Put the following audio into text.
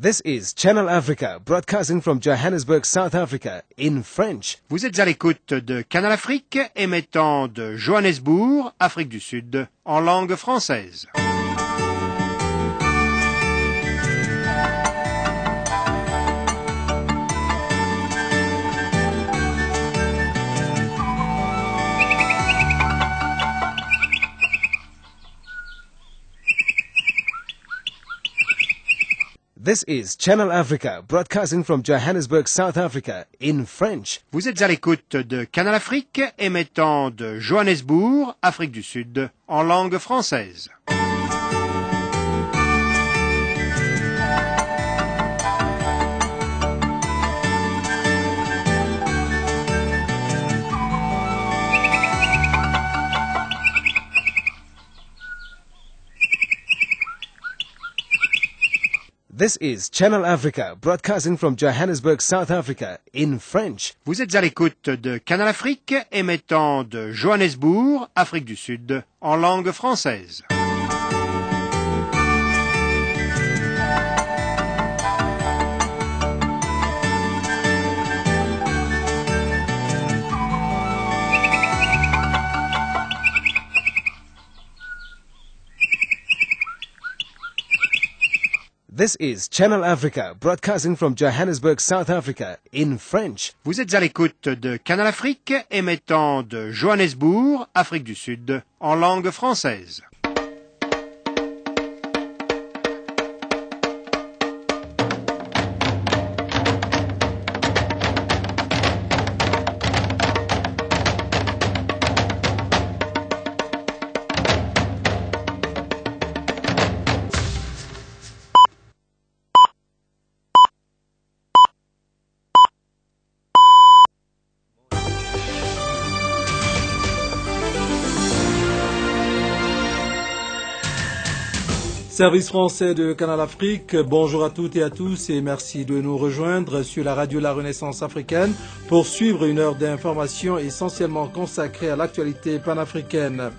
This is Channel Africa, broadcasting from Johannesburg, South Africa, in French. Vous êtes à l'écoute de Canal Afrique, émettant de Johannesburg, Afrique du Sud, en langue française. This is Channel Africa, broadcasting from Johannesburg, South Africa, in French. Vous êtes à l'écoute de Canal Afrique, émettant de Johannesburg, Afrique du Sud, en langue française. This is Channel Africa, broadcasting from Johannesburg, South Africa, in French. Vous êtes à l'écoute de Canal Afrique, émettant de Johannesburg, Afrique du Sud, en langue française. This is Channel Africa, broadcasting from Johannesburg, South Africa, in French. Vous êtes à l'écoute de Canal Afrique, émettant de Johannesburg, Afrique du Sud, en langue française. Service français de Canal Afrique, bonjour à toutes et à tous et merci de nous rejoindre sur la radio La Renaissance africaine pour suivre une heure d'information essentiellement consacrée à l'actualité panafricaine.